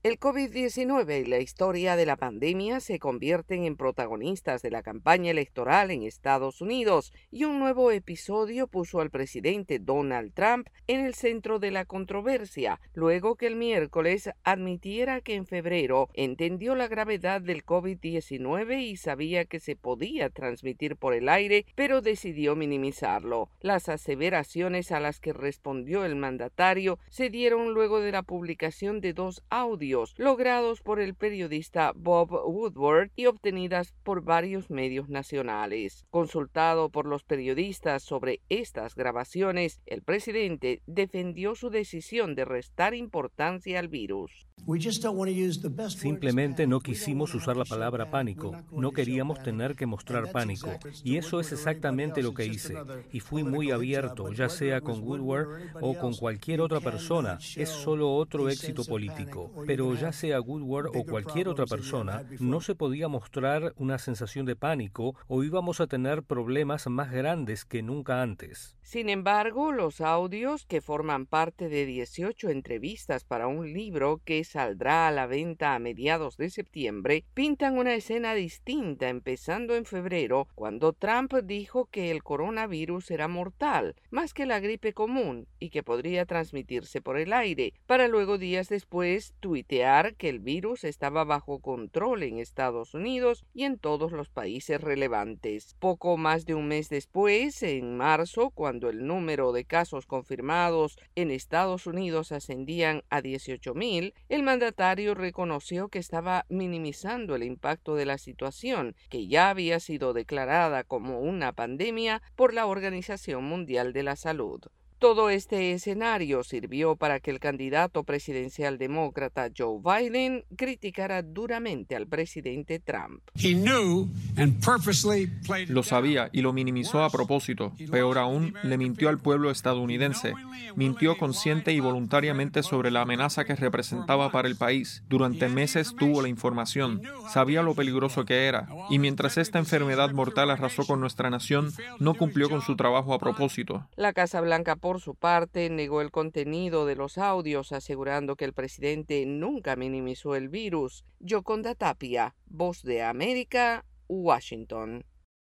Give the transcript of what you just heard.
El COVID-19 y la historia de la pandemia se convierten en protagonistas de la campaña electoral en Estados Unidos y un nuevo episodio puso al presidente Donald Trump en el centro de la controversia, luego que el miércoles admitiera que en febrero entendió la gravedad del COVID-19 y sabía que se podía transmitir por el aire, pero decidió minimizarlo. Las aseveraciones a las que respondió el mandatario se dieron luego de la publicación de dos audios logrados por el periodista Bob Woodward y obtenidas por varios medios nacionales. Consultado por los periodistas sobre estas grabaciones, el presidente defendió su decisión de restar importancia al virus. Simplemente no quisimos usar la palabra pánico, no queríamos tener que mostrar pánico, y eso es exactamente lo que hice, y fui muy abierto, ya sea con Woodward o con cualquier otra persona, es solo otro éxito político, pero ya sea Woodward o cualquier otra persona, no se podía mostrar una sensación de pánico o íbamos a tener problemas más grandes que nunca antes. Sin embargo, los audios, que forman parte de 18 entrevistas para un libro que saldrá a la venta a mediados de septiembre, pintan una escena distinta empezando en febrero, cuando Trump dijo que el coronavirus era mortal, más que la gripe común, y que podría transmitirse por el aire, para luego días después tuitear que el virus estaba bajo control en Estados Unidos y en todos los países relevantes. Poco más de un mes después, en marzo, cuando el número de casos confirmados en Estados Unidos ascendían a 18,000, el mandatario reconoció que estaba minimizando el impacto de la situación, que ya había sido declarada como una pandemia por la Organización Mundial de la Salud. Todo este escenario sirvió para que el candidato presidencial demócrata Joe Biden criticara duramente al presidente Trump. Lo sabía y lo minimizó a propósito. Peor aún, le mintió al pueblo estadounidense. Mintió consciente y voluntariamente sobre la amenaza que representaba para el país. Durante meses tuvo la información, sabía lo peligroso que era, y mientras esta enfermedad mortal arrasó con nuestra nación, no cumplió con su trabajo a propósito. La Casa Blanca, por su parte, negó el contenido de los audios, asegurando que el presidente nunca minimizó el virus. Yoconda Tapia, Voz de América, Washington.